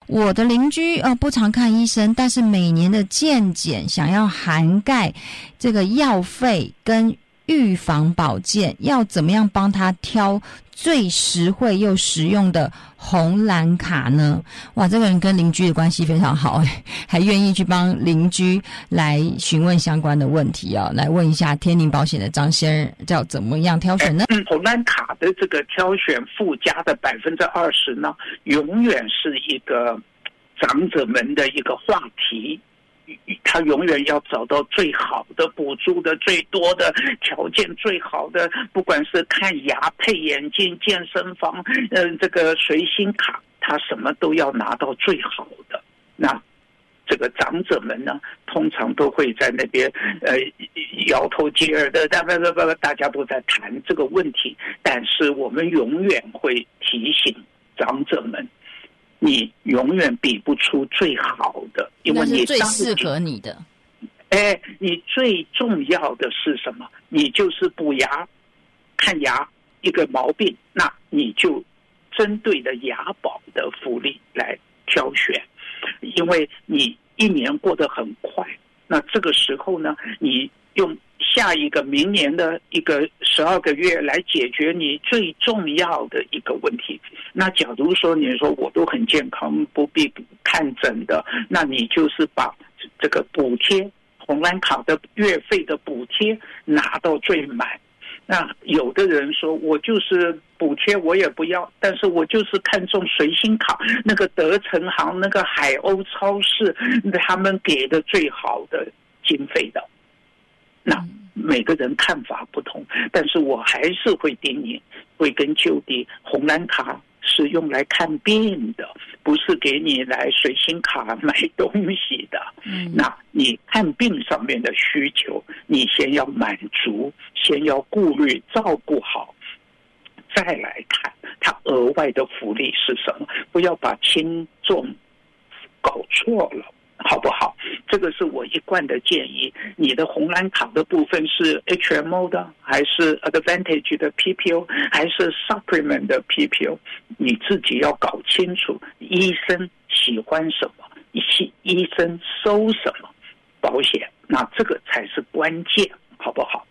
我的邻居不常看医生，但是每年的健检想要涵盖这个药费跟预防保健，要怎么样帮他挑最实惠又实用的红蓝卡呢？哇，这个人跟邻居的关系非常好还愿意去帮邻居来询问相关的问题来问一下天宁保险的张先生要怎么样挑选呢？ 红蓝卡的这个挑选附加的20%呢，永远是一个长者们的一个话题。他永远要找到最好的补助的最多的条件最好的，不管是看牙配眼镜健身房这个随心卡，他什么都要拿到最好的。那这个长者们呢，通常都会在那边摇头接耳的，大家都在谈这个问题，但是我们永远会提醒长者们，你永远比不出最好的，因为你最适合你的。 你最重要的是什么？你就是补牙、看牙一个毛病，那你就针对的牙保的福利来挑选，因为你一年过得很快，那这个时候呢，你用下一个明年的一个12个月来解决你最重要的一个问题。那假如说你说我都很健康，不必看诊的，那你就是把这个补贴红蓝卡的月费的补贴拿到最满。那有的人说我就是补贴我也不要，但是我就是看中随心卡，那个德诚行那个海鸥超市他们给的最好的经费的。那每个人看法不同，但是我还是会叮咛，会跟就地，红蓝卡是用来看病的，不是给你来随心卡买东西的。那你看病上面的需求，你先要满足，先要顾虑照顾好，再来看它额外的福利是什么，不要把轻重搞错了，好不好？这个是我一贯的建议。你的红蓝卡的部分是 HMO 的，还是 Advantage 的 PPO， 还是 Supplement 的 PPO， 你自己要搞清楚医生喜欢什么，医生收什么保险，那这个才是关键，好不好？